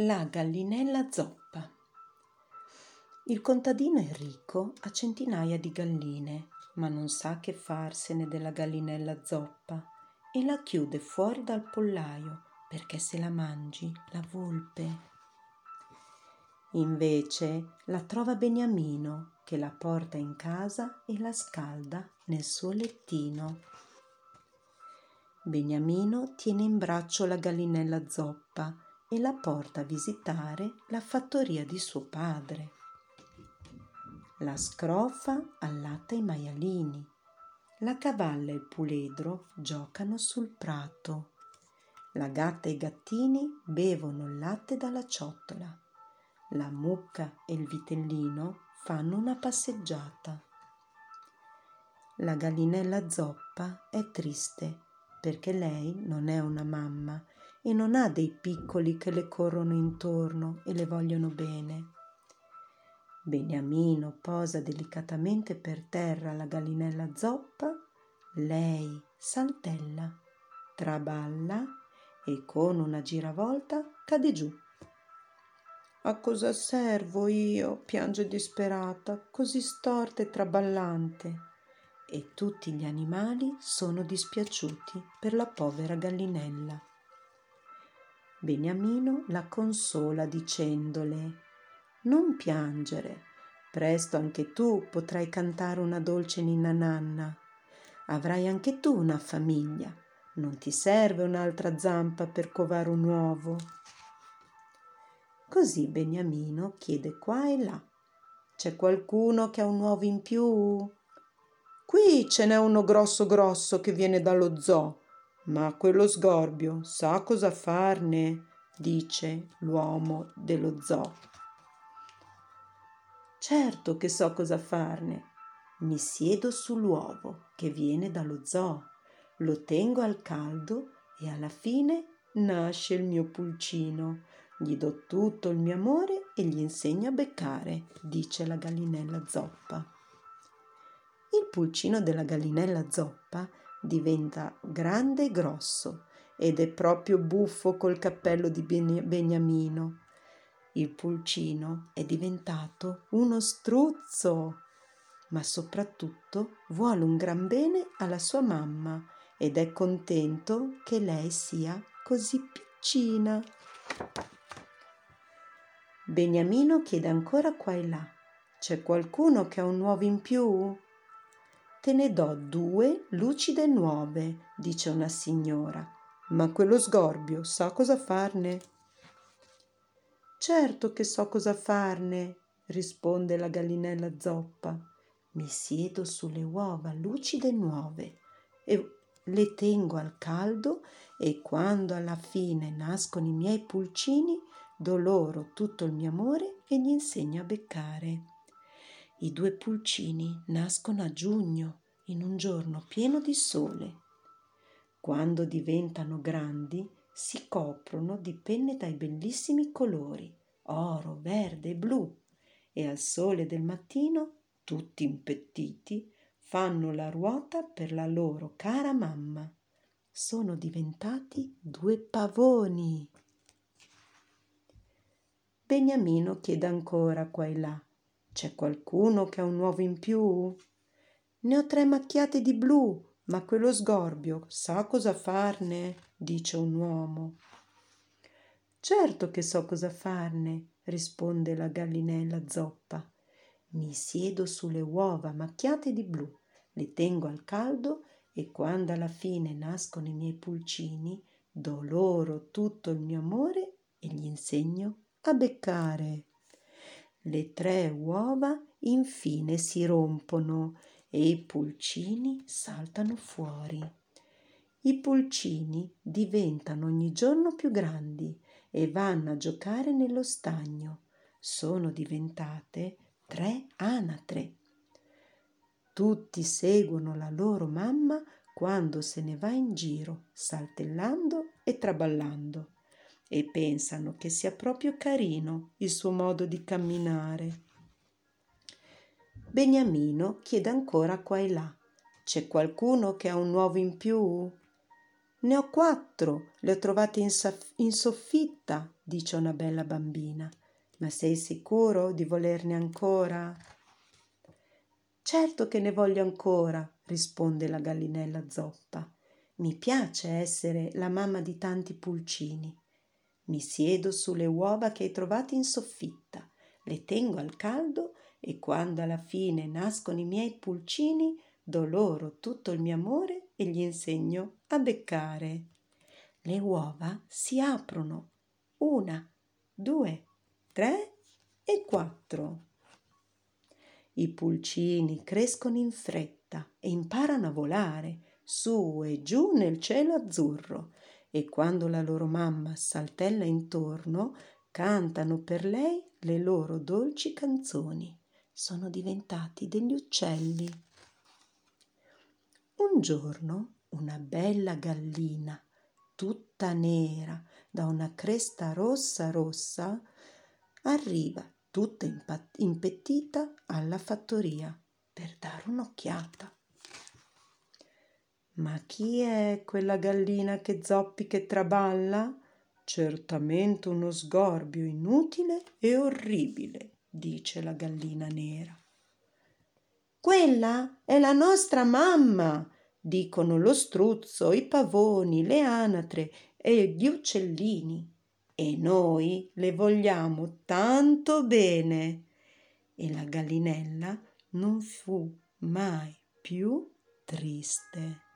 La gallinella zoppa. Il contadino Enrico ha centinaia di galline, ma non sa che farsene della gallinella zoppa e la chiude fuori dal pollaio perché se la mangi la volpe. Invece la trova Beniamino che la porta in casa e la scalda nel suo lettino. Beniamino tiene in braccio la gallinella zoppa e la porta a visitare la fattoria di suo padre. La scrofa allatta i maialini, la cavalla e il puledro giocano sul prato, la gatta e i gattini bevono il latte dalla ciotola, la mucca e il vitellino fanno una passeggiata. La gallinella zoppa è triste perché lei non è una mamma e non ha dei piccoli che le corrono intorno e le vogliono bene. Beniamino posa delicatamente per terra la gallinella zoppa, lei saltella, traballa e con una giravolta cade giù. A cosa servo io? Piange disperata, così storta e traballante. E tutti gli animali sono dispiaciuti per la povera gallinella. Beniamino la consola dicendole: non piangere, presto anche tu potrai cantare una dolce ninna nanna. Avrai anche tu una famiglia, non ti serve un'altra zampa per covare un uovo. Così Beniamino chiede qua e là: c'è qualcuno che ha un uovo in più? Qui ce n'è uno grosso grosso che viene dallo zoo, ma quello sgorbio sa cosa farne, dice l'uomo dello zoo. Certo che so cosa farne. Mi siedo sull'uovo che viene dallo zoo, lo tengo al caldo e alla fine nasce il mio pulcino. Gli do tutto il mio amore e gli insegno a beccare, dice la gallinella zoppa. Il pulcino della gallinella zoppa diventa grande e grosso ed è proprio buffo col cappello di Beniamino. Il pulcino è diventato uno struzzo, ma soprattutto vuole un gran bene alla sua mamma ed è contento che lei sia così piccina. Beniamino chiede ancora qua e là: c'è qualcuno che ha un uovo in più? Te ne do 2 lucide nuove, dice una signora, ma quello sgorbio sa cosa farne? Certo che so cosa farne, risponde la gallinella zoppa. Mi siedo sulle uova lucide nuove e le tengo al caldo e quando alla fine nascono i miei pulcini do loro tutto il mio amore e gli insegno a beccare. I 2 pulcini nascono a giugno, in un giorno pieno di sole. Quando diventano grandi, si coprono di penne dai bellissimi colori, oro, verde e blu, e al sole del mattino, tutti impettiti, fanno la ruota per la loro cara mamma. Sono diventati 2 pavoni. Beniamino chiede ancora qua e là: c'è qualcuno che ha un uovo in più? Ne ho 3 macchiate di blu, ma quello sgorbio sa cosa farne, dice un uomo. Certo che so cosa farne, risponde la gallinella zoppa. Mi siedo sulle uova macchiate di blu, le tengo al caldo e quando alla fine nascono i miei pulcini, do loro tutto il mio amore e gli insegno a beccare. Le 3 uova infine si rompono e i pulcini saltano fuori. I pulcini diventano ogni giorno più grandi e vanno a giocare nello stagno. Sono diventate 3 anatre. Tutti seguono la loro mamma quando se ne va in giro, saltellando e traballando, e pensano che sia proprio carino il suo modo di camminare. Beniamino chiede ancora qua e là: c'è qualcuno che ha un uovo in più? Ne ho 4, le ho trovate in soffitta, dice una bella bambina. Ma sei sicuro di volerne ancora? Certo che ne voglio ancora, risponde la gallinella zoppa. Mi piace essere la mamma di tanti pulcini. Mi siedo sulle uova che hai trovato in soffitta, le tengo al caldo e quando alla fine nascono i miei pulcini do loro tutto il mio amore e gli insegno a beccare. Le uova si aprono. 1, 2, 3 e 4. I pulcini crescono in fretta e imparano a volare su e giù nel cielo azzurro e quando la loro mamma saltella intorno cantano per lei le loro dolci canzoni. Sono diventati degli uccelli. Un giorno una bella gallina, tutta nera da una cresta rossa rossa, arriva tutta impettita alla fattoria per dare un'occhiata. Ma chi è quella gallina che zoppica e traballa? Certamente uno sgorbio inutile e orribile, dice la gallina nera. Quella è la nostra mamma, dicono lo struzzo, i pavoni, le anatre e gli uccellini. E noi le vogliamo tanto bene. E la gallinella non fu mai più triste.